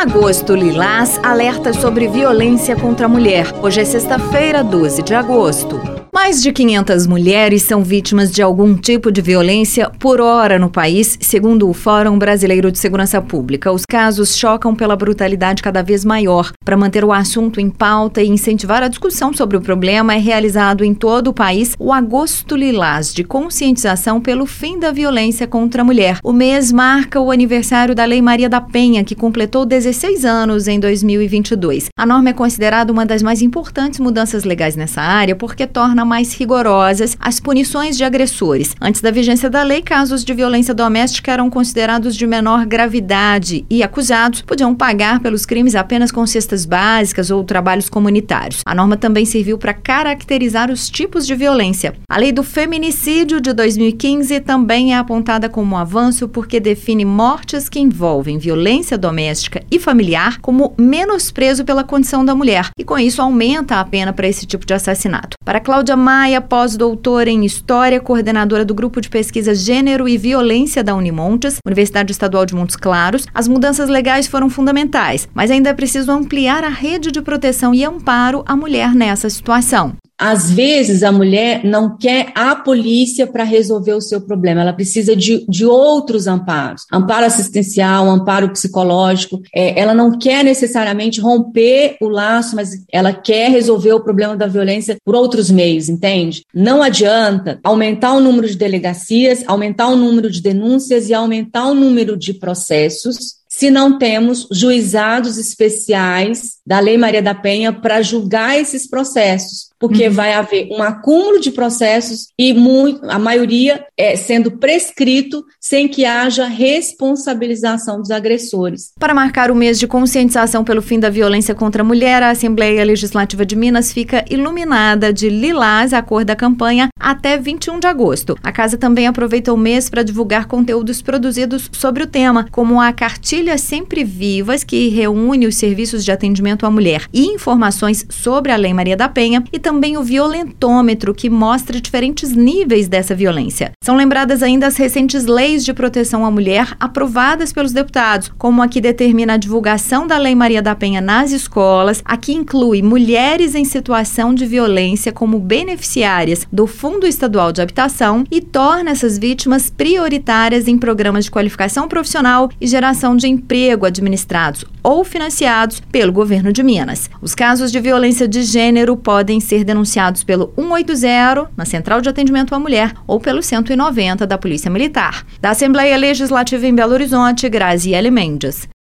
Agosto Lilás alerta sobre violência contra a mulher. Hoje é sexta-feira, 12 de agosto. Mais de 500 mulheres são vítimas de algum tipo de violência por hora no país, segundo o Fórum Brasileiro de Segurança Pública. Os casos chocam pela brutalidade cada vez maior. Para manter o assunto em pauta e incentivar a discussão sobre o problema, é realizado em todo o país o Agosto Lilás, de conscientização pelo fim da violência contra a mulher. O mês marca o aniversário da Lei Maria da Penha, que completou 16 anos em 2022. A norma é considerada uma das mais importantes mudanças legais nessa área, porque torna mais rigorosas as punições de agressores. Antes da vigência da lei, casos de violência doméstica eram considerados de menor gravidade e acusados podiam pagar pelos crimes apenas com cestas básicas ou trabalhos comunitários. A norma também serviu para caracterizar os tipos de violência. A lei do feminicídio de 2015 também é apontada como um avanço porque define mortes que envolvem violência doméstica e familiar como menosprezo pela condição da mulher e, com isso, aumenta a pena para esse tipo de assassinato. Para Cláudia Maia, pós-doutora em História, coordenadora do Grupo de Pesquisa Gênero e Violência da Unimontes, Universidade Estadual de Montes Claros, as mudanças legais foram fundamentais, mas ainda é preciso ampliar a rede de proteção e amparo à mulher nessa situação. Às vezes, a mulher não quer a polícia para resolver o seu problema, ela precisa de outros amparos, amparo assistencial, amparo psicológico, ela não quer necessariamente romper o laço, mas ela quer resolver o problema da violência por outros meios, entende? Não adianta aumentar o número de delegacias, aumentar o número de denúncias e aumentar o número de processos, se não temos juizados especiais da Lei Maria da Penha para julgar esses processos, porque vai haver um acúmulo de processos e a maioria sendo prescrito sem que haja responsabilização dos agressores. Para marcar o mês de conscientização pelo fim da violência contra a mulher, a Assembleia Legislativa de Minas fica iluminada de lilás, a cor da campanha, até 21 de agosto. A casa também aproveita o mês para divulgar conteúdos produzidos sobre o tema, como a cartilha Sempre Vivas, que reúne os serviços de atendimento à mulher e informações sobre a Lei Maria da Penha, e também o violentômetro, que mostra diferentes níveis dessa violência. São lembradas ainda as recentes leis de proteção à mulher aprovadas pelos deputados, como a que determina a divulgação da Lei Maria da Penha nas escolas, a que inclui mulheres em situação de violência como beneficiárias do Fundo Estadual de Habitação e torna essas vítimas prioritárias em programas de qualificação profissional e geração de emprego administrados ou financiados pelo governo de Minas. Os casos de violência de gênero podem ser denunciados pelo 180 na Central de Atendimento à Mulher ou pelo 190 da Polícia Militar. Da Assembleia Legislativa em Belo Horizonte, Graziele Mendes.